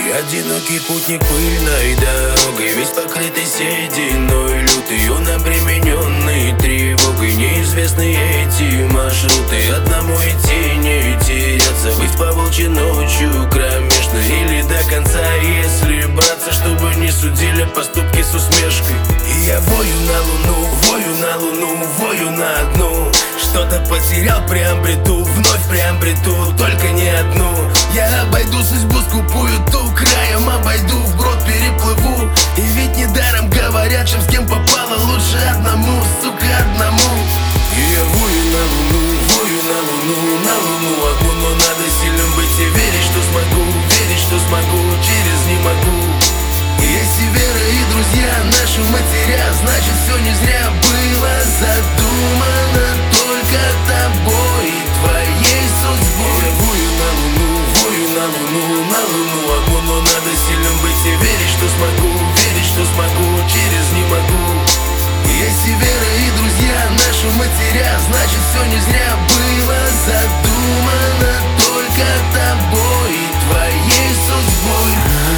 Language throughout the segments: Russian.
Одинокий путник пыльной дорогой, весь покрытый сединой лютой. Он обремененный тревогой, неизвестны эти маршруты. Одному идти, не теряться, быть по волчьи ночью кромешно или до конца, если браться, чтобы не судили поступки с усмешкой. И я вою на луну, вою на луну, вою на одну. Что-то потерял, приобрету, вновь приобрету, только не одну. Я обойду судьбу скупую, ту краем обойду, вброд переплыву. И ведь недаром говорят, чем с кем попало, лучше одному, сука, одному. И я вою на луну, вою на луну, на луну одну. Но надо сильным быть и верить, что смогу, через не могу. Если вера и друзья наши матеря, значит все не зря было задумано только тобой и твоей судьбой. Я вою на луну, вою на луну, на луну одну. Но надо сильным быть и верить, что смогу, через не могу. Если вера и друзья наши матеря, значит все не зря было задумано только тобой и твоей судьбой.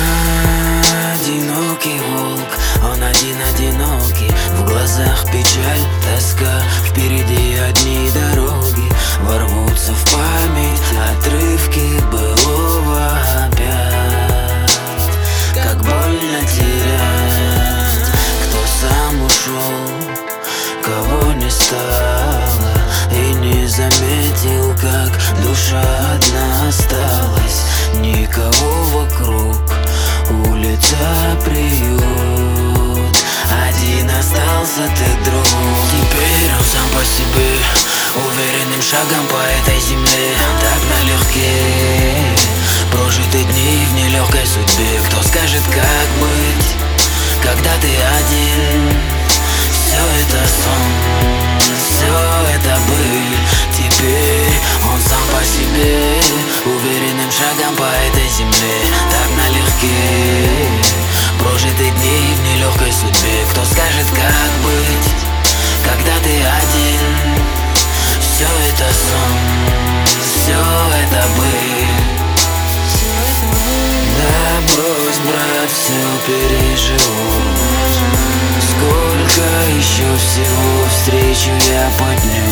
Одинокий волк, он один одинокий. В глазах печаль, тоска, впереди одни дороги. Ворвутся в память отрывки былого опять. Как больно терять, кто сам ушел, кого не стало, и не заметил, как душа одна осталась. Никого вокруг, улица приют, один остался ты, друг. Теперь он сам по себе, уверенным шагом по этой земле. Так налегке прожиты дни в нелегкой судьбе. Кто скажет, как быть, когда ты один? Все это сон, все это быль. Теперь он сам по себе, уверенным шагом по этой земле. Так налегке прожиты дни в нелегкой судьбе. Кто скажет, как быть, когда ты один? Все это сон, все это быль. Да брось, брат, все переживу. Сколько еще всего встречу я подню.